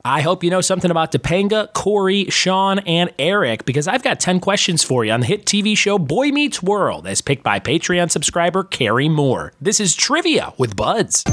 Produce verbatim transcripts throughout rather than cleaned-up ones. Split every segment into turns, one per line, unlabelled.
I hope you know something about Topanga, Corey, Sean, and Eric, because I've got ten questions for you on the hit T V show Boy Meets World, as picked by Patreon subscriber Carrie Moore. This is Trivia with Buds.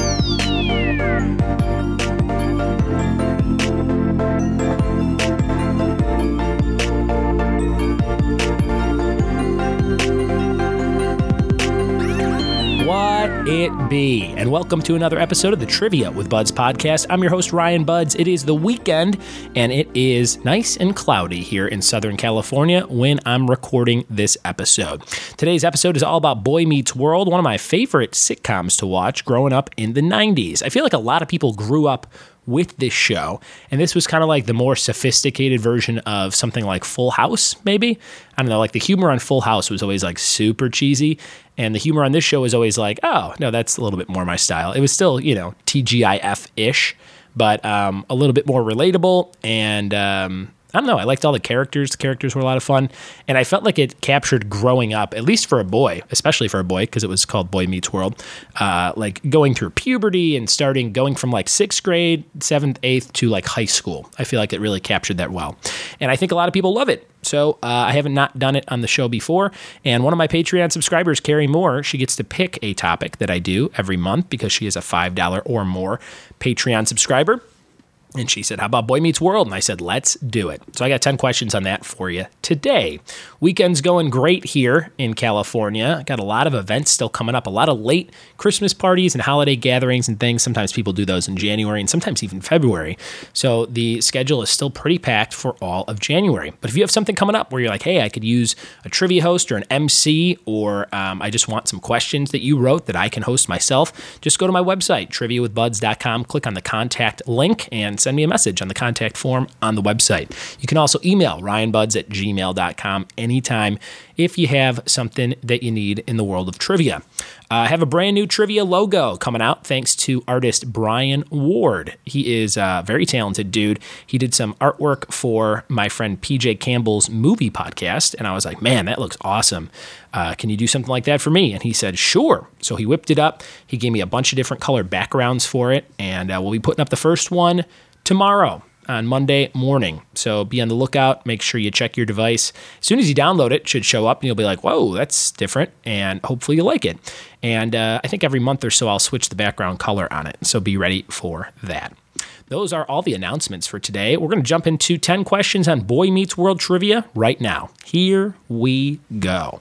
What it be? And welcome to another episode of the Trivia with Buds podcast. I'm your host, Ryan Buds. It is the weekend, and it is nice and cloudy here in Southern California when I'm recording this episode. Today's episode is all about Boy Meets World, one of my favorite sitcoms to watch growing up in the nineties. I feel like a lot of people grew up with this show, and this was kind of like the more sophisticated version of something like Full House, maybe? I don't know, like the humor on Full House was always like super cheesy, and the humor on this show was always like, oh, no, that's a little bit more my style. It was still, you know, T G I F-ish, but um, a little bit more relatable, and um, I don't know, I liked all the characters. The characters were a lot of fun, and I felt like it captured growing up, at least for a boy, especially for a boy, because it was called Boy Meets World, uh, like going through puberty and starting, going from like sixth grade, seventh, eighth to like high school. I feel like it really captured that well, and I think a lot of people love it. So uh, I haven't not done it on the show before, and one of my Patreon subscribers, Carrie Moore, she gets to pick a topic that I do every month because she is a five dollars or more Patreon subscriber. And she said, how about Boy Meets World? And I said, let's do it. So I got ten questions on that for you today. Weekend's going great here in California. Got a lot of events still coming up, a lot of late Christmas parties and holiday gatherings and things. Sometimes people do those in January and sometimes even February. So the schedule is still pretty packed for all of January. But if you have something coming up where you're like, hey, I could use a trivia host or an M C, or um, I just want some questions that you wrote that I can host myself, just go to my website, trivia with buds dot com, click on the contact link, and send me a message on the contact form on the website. You can also email ryan buds at gmail dot com anytime if you have something that you need in the world of trivia. Uh, I have a brand new trivia logo coming out thanks to artist Brian Ward. He is a very talented dude. He did some artwork for my friend P J Campbell's movie podcast, and I was like, man, that looks awesome. Uh, can you do something like that for me? And he said, sure. So he whipped it up. He gave me a bunch of different colored backgrounds for it, and uh, we'll be putting up the first one tomorrow on Monday morning. So be on the lookout. Make sure you check your device. As soon as you download it, it should show up and you'll be like, whoa, that's different. And hopefully you like it. And uh, I think every month or so I'll switch the background color on it. So be ready for that. Those are all the announcements for today. We're going to jump into ten questions on Boy Meets World trivia right now. Here we go.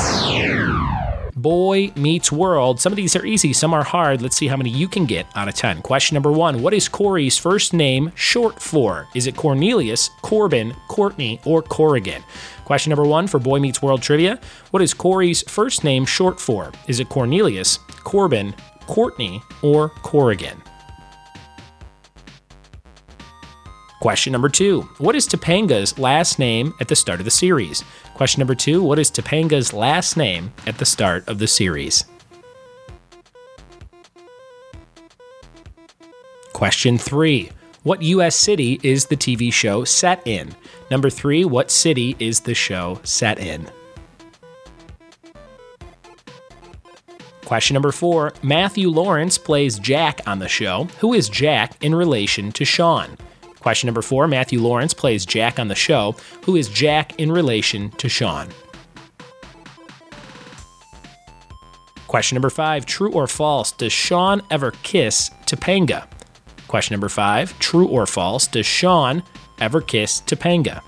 Boy Meets World. Some of these are easy, some are hard. Let's see how many you can get out of ten. Question number one, what is Corey's first name short for? Is it Cornelius, Corbin, Courtney, or Corrigan? Question number one for Boy Meets World trivia, what is Corey's first name short for? Is it Cornelius, Corbin, Courtney, or Corrigan? Question number two, what is Topanga's last name at the start of the series? Question number two, what is Topanga's last name at the start of the series? Question three, what U S city is the T V show set in? Number three, what city is the show set in? Question number four, Matthew Lawrence plays Jack on the show. Who is Jack in relation to Sean? Question number four, Matthew Lawrence plays Jack on the show. Who is Jack in relation to Sean? Question number five, true or false, does Sean ever kiss Topanga? Question number five, true or false, does Sean ever kiss Topanga?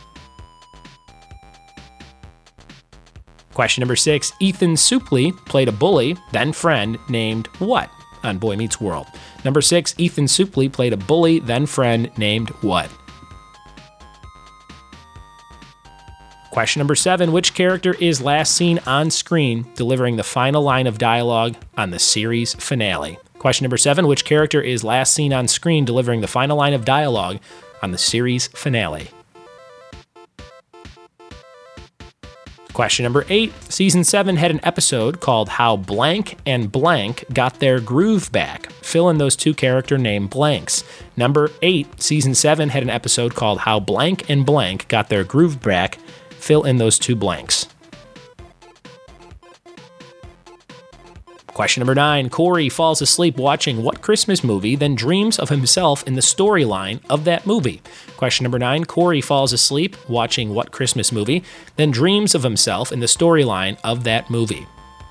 Question number six, Ethan Suplee played a bully, then friend, named what on Boy Meets World? Number six, Ethan Suplee played a bully, then friend, named what? Question number seven, which character is last seen on screen delivering the final line of dialogue on the series finale? Question number seven, which character is last seen on screen delivering the final line of dialogue on the series finale? Question number eight, season seven had an episode called How Blank and Blank Got Their Groove Back. Fill in those two character name blanks. Number eight, season seven had an episode called How Blank and Blank Got Their Groove Back. Fill in those two blanks. Question number nine, Corey falls asleep watching what Christmas movie, then dreams of himself in the storyline of that movie? Question number nine, Corey falls asleep watching what Christmas movie, then dreams of himself in the storyline of that movie?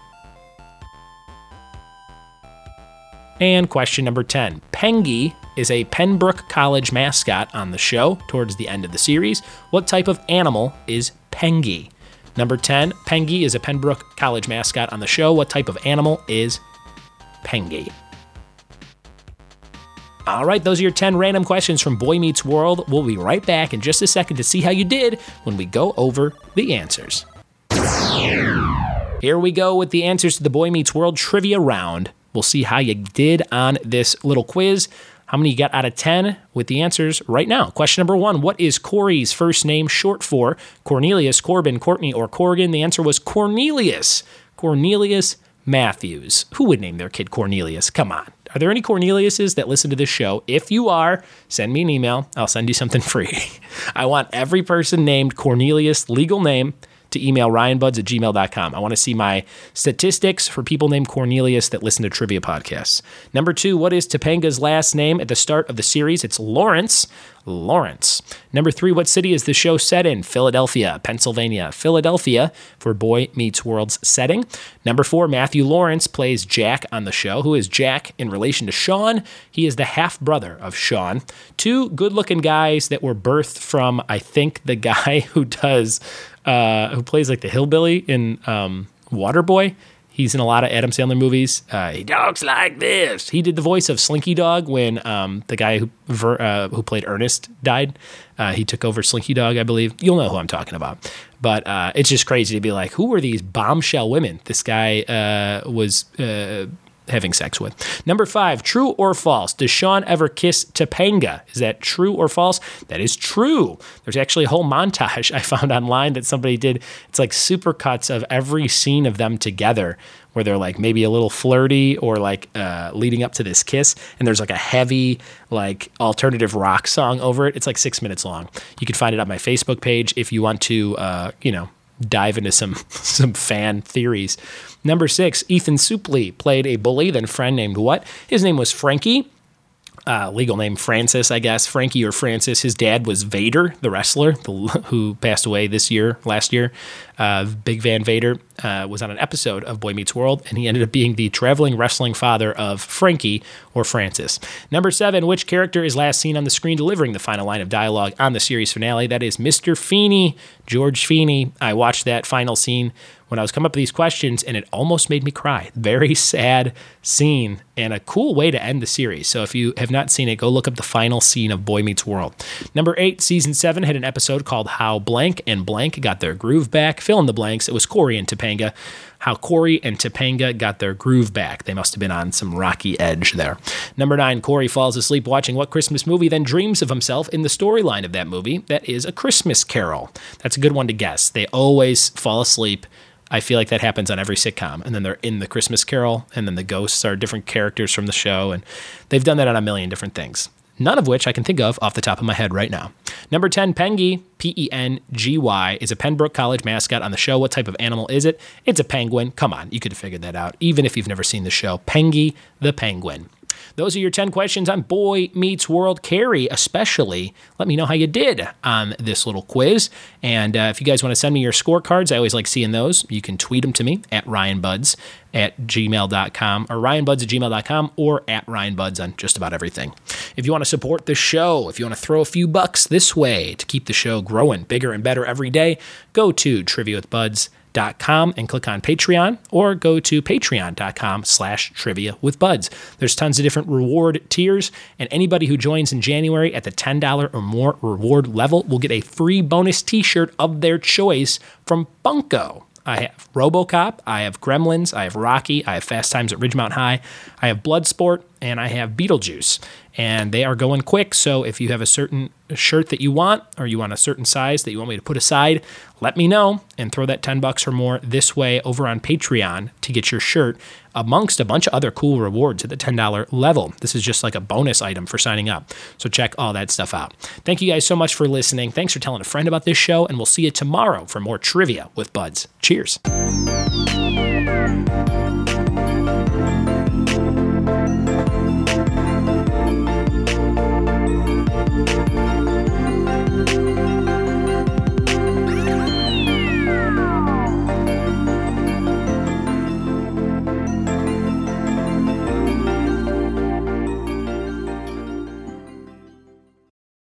And question number ten, Pengy is a Pembroke College mascot on the show towards the end of the series. What type of animal is Pengy? Number ten, Pengy is a Pembroke College mascot on the show. What type of animal is Pengy? All right, those are your ten random questions from Boy Meets World. We'll be right back in just a second to see how you did when we go over the answers. Here we go with the answers to the Boy Meets World trivia round. We'll see how you did on this little quiz. How many you got out of ten with the answers right now? Question number one, what is Corey's first name short for? Cornelius, Corbin, Courtney, or Corrigan? The answer was Cornelius. Cornelius Matthews. Who would name their kid Cornelius? Come on. Are there any Corneliuses that listen to this show? If you are, send me an email. I'll send you something free. I want every person named Cornelius, legal name, to email ryan buds at gmail dot com. I want to see my statistics for people named Cornelius that listen to trivia podcasts. Number two, what is Topanga's last name at the start of the series? It's Lawrence. Lawrence. Number three, what city is the show set in? Philadelphia, Pennsylvania. Philadelphia for Boy Meets World's setting. Number four, Matthew Lawrence plays Jack on the show. Who is Jack in relation to Sean? He is the half-brother of Sean. Two good-looking guys that were birthed from, I think, the guy who does, uh, who plays like the hillbilly in um, Waterboy. He's in a lot of Adam Sandler movies. Uh, he talks like this. He did the voice of Slinky Dog when um, the guy who uh, who played Ernest died. Uh, he took over Slinky Dog, I believe. You'll know who I'm talking about. But uh, it's just crazy to be like, who were these bombshell women this guy uh, was uh, having sex with? Number five, true or false? Does Sean ever kiss Topanga? Is that true or false? That is true. There's actually a whole montage I found online that somebody did. It's like supercuts of every scene of them together where they're like maybe a little flirty or like uh, leading up to this kiss. And there's like a heavy like alternative rock song over it. It's like six minutes long. You can find it on my Facebook page if you want to, uh, you know, dive into some some fan theories. Number six, Ethan Suplee played a bully, then friend named what? His name was Frankie. Uh, legal name Francis, I guess. Frankie or Francis. His dad was Vader, the wrestler, the, who passed away this year, last year. Uh, Big Van Vader uh, was on an episode of Boy Meets World, and he ended up being the traveling wrestling father of Frankie or Francis. Number seven, which character is last seen on the screen delivering the final line of dialogue on the series finale? That is Mister Feeney, George Feeney. I watched that final scene when I was coming up with these questions, and it almost made me cry. Very sad scene and a cool way to end the series. So if you have not seen it, go look up the final scene of Boy Meets World. Number eight, season seven had an episode called How Blank and Blank Got Their Groove Back. Fill in the blanks. It was Corey and Topanga. How Corey and Topanga got their groove back. They must have been on some rocky edge there. Number nine, Corey falls asleep watching what Christmas movie, then dreams of himself in the storyline of that movie. That is A Christmas Carol. That's a good one to guess. They always fall asleep. I feel like that happens on every sitcom. And then they're in the Christmas Carol, and then the ghosts are different characters from the show. And they've done that on a million different things, none of which I can think of off the top of my head right now. Number ten, Pengy, P E N G Y, is a Pembroke College mascot on the show. What type of animal is it? It's a penguin. Come on, you could have figured that out, even if you've never seen the show. Pengy the penguin. Those are your ten questions on Boy Meets World. Carrie, especially, let me know how you did on this little quiz. And uh, if you guys want to send me your scorecards, I always like seeing those. You can tweet them to me at ryanbuds at gmail dot com or ryanbuds at gmail dot com or at ryanbuds on just about everything. If you want to support the show, if you want to throw a few bucks this way to keep the show growing bigger and better every day, go to trivia with buds dot com and click on Patreon, or go to patreon dot com slash trivia with buds. There's tons of different reward tiers, and anybody who joins in January at the ten dollars or more reward level will get a free bonus t-shirt of their choice from Funko. I have RoboCop, I have Gremlins, I have Rocky, I have Fast Times at Ridgemont High, I have Bloodsport, and I have Beetlejuice. And they are going quick, so if you have a certain shirt that you want, or you want a certain size that you want me to put aside, let me know and throw that ten bucks or more this way over on Patreon to get your shirt amongst a bunch of other cool rewards at the ten dollars level. This is just like a bonus item for signing up. So check all that stuff out. Thank you guys so much for listening. Thanks for telling a friend about this show, and we'll see you tomorrow for more Trivia with Buds. Cheers.